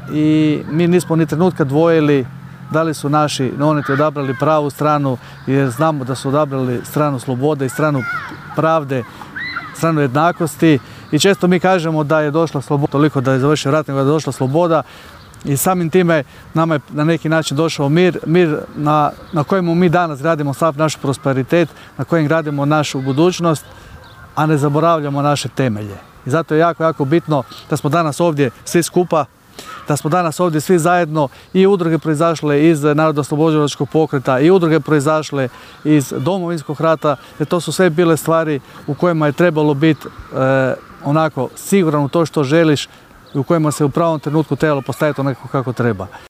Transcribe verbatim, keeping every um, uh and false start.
i mi nismo ni trenutka dvojili da li su naši noneti odabrali pravu stranu, jer znamo da su odabrali stranu slobode i stranu pravde, stranu jednakosti. I često mi kažemo da je došla sloboda, toliko da je završio rat, nego da je došla sloboda. I samim time nama je na neki način došao mir, mir na, na kojemu mi danas gradimo sav naš prosperitet, na kojem gradimo našu budućnost, a ne zaboravljamo naše temelje. I zato je jako, jako bitno da smo danas ovdje svi skupa, da smo danas ovdje svi zajedno, i udruge proizašle iz Narodnooslobodilačkog pokreta i udruge proizašle iz Domovinskog rata, jer to su sve bile stvari u kojima je trebalo biti e, onako siguran u to što želiš i u kojima se u pravom trenutku trebalo postaviti onako kako treba.